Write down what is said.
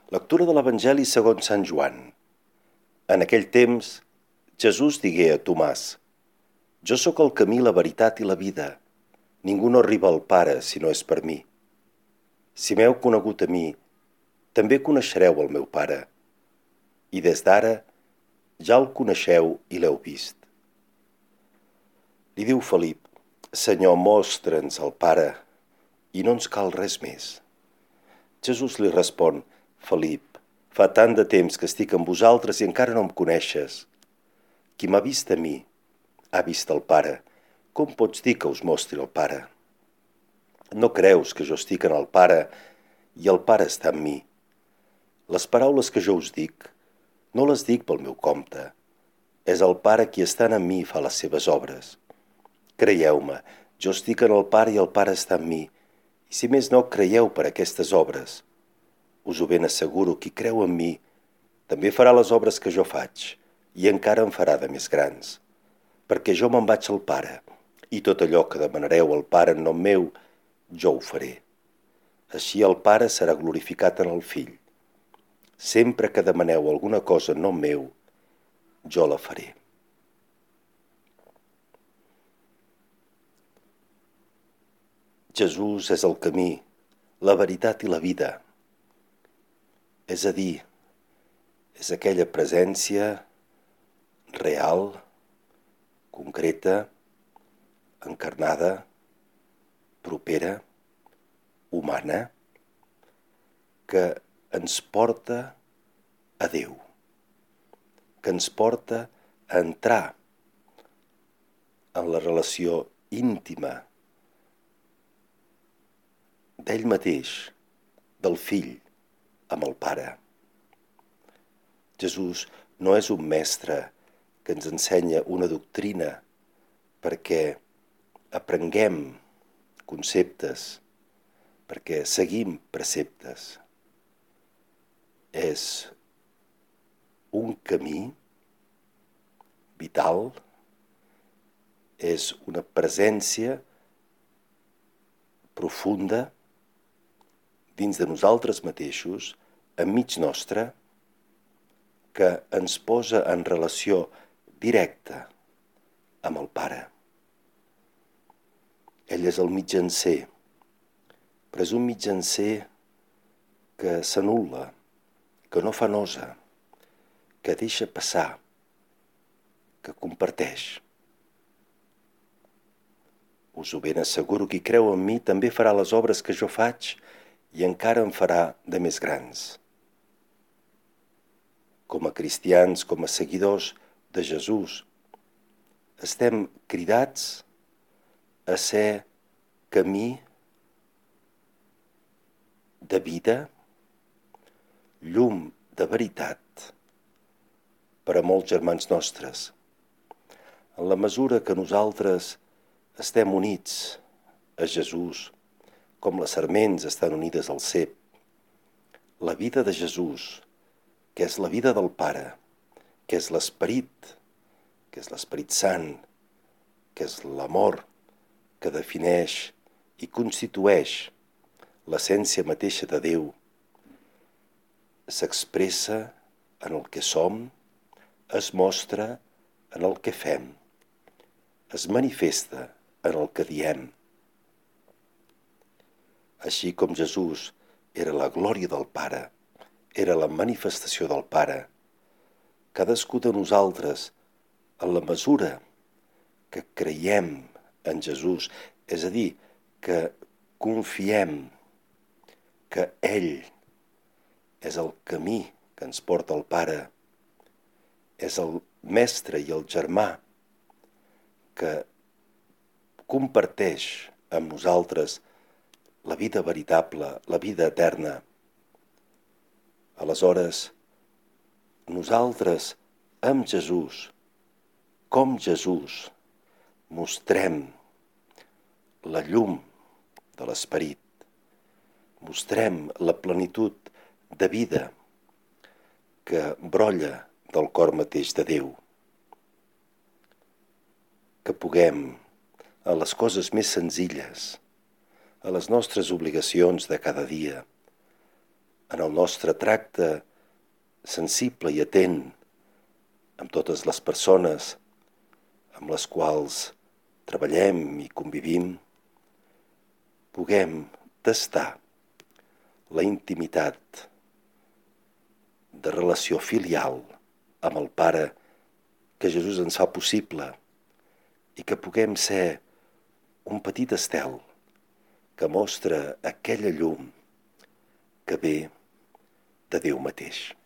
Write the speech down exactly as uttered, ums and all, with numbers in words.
Lectura de l'Evangeli segons Sant Joan. En aquell temps, Jesús digué a Tomàs: Jo sóc el camí, la veritat i la vida. Ningú no arriba al Pare si no és per mi. Si m'heu conegut a mi, també coneixereu el meu Pare. I des d'ara ja el coneixeu i l'heu vist. Li diu Felip: Senyor, mostra'ns el Pare, i no ens cal res més. Jesús li respon: Felip, fa tant de temps que estic amb vosaltres i encara no em coneixes. Qui m'ha vist a mi, ha vist el Pare. Com pots dir que us mostri el Pare? No creus que jo estic en el Pare i el Pare està en mi? Les paraules que jo us dic, no les dic pel meu compte. És el Pare qui està en mi i fa les seves obres. Creieu-me, jo estic en el Pare i el Pare està en mi. I si més no creieu per aquestes obres, us ho ben asseguro, qui creu en mi també farà les obres que jo faig i encara en farà de més grans, perquè jo me'n vaig al Pare i tot allò que demanareu al Pare en nom meu, jo ho faré. Així el Pare serà glorificat en el Fill. Sempre que demaneu alguna cosa en nom meu, jo la faré. Jesús és el camí, la veritat i la vida. És a dir, és aquella presència real, concreta, encarnada, propera, humana, que ens porta a Déu, que ens porta a entrar en la relació íntima d'ell mateix, del Fill, amb el Pare. Jesús no és un mestre que ens ensenya una doctrina perquè aprenguem conceptes, perquè seguim preceptes. És un camí vital, és una presència profunda dins de nosaltres mateixos, enmig nostre, que ens posa en relació directa amb el Pare. Ell és el mitjancer, però és un mitjancer que s'anul·la, que no fa nosa, que deixa passar, que comparteix. Us ho ben asseguro, qui creu en mi també farà les obres que jo faig i encara en farà de més grans. Com a cristians, com a seguidors de Jesús, estem cridats a ser camí de vida, llum de veritat per a molts germans nostres. En la mesura que nosaltres estem units a Jesús, com les sarments estan unides al cep, la vida de Jesús, que és la vida del Pare, que és l'Esperit, que és l'Esperit Sant, que és l'amor que defineix i constitueix l'essència mateixa de Déu, s'expressa en el que som, es mostra en el que fem, es manifesta en el que diem. Així com Jesús era la glòria del Pare, era la manifestació del Pare, cadascú de nosaltres, en la mesura que creiem en Jesús, és a dir, que confiem que ell és el camí que ens porta al Pare, és el mestre i el germà que comparteix amb nosaltres la vida veritable, la vida eterna. Aleshores, nosaltres, amb Jesús, com Jesús, mostrem la llum de l'Esperit, mostrem la plenitud de vida que brolla del cor mateix de Déu. Que puguem, a les coses més senzilles, a les nostres obligacions de cada dia, en el nostre tracte sensible i atent amb totes les persones amb les quals treballem i convivim, puguem tastar la intimitat de relació filial amb el Pare que Jesús ens fa possible i que puguem ser un petit estel que mostra aquella llum que ve de Déu mateix.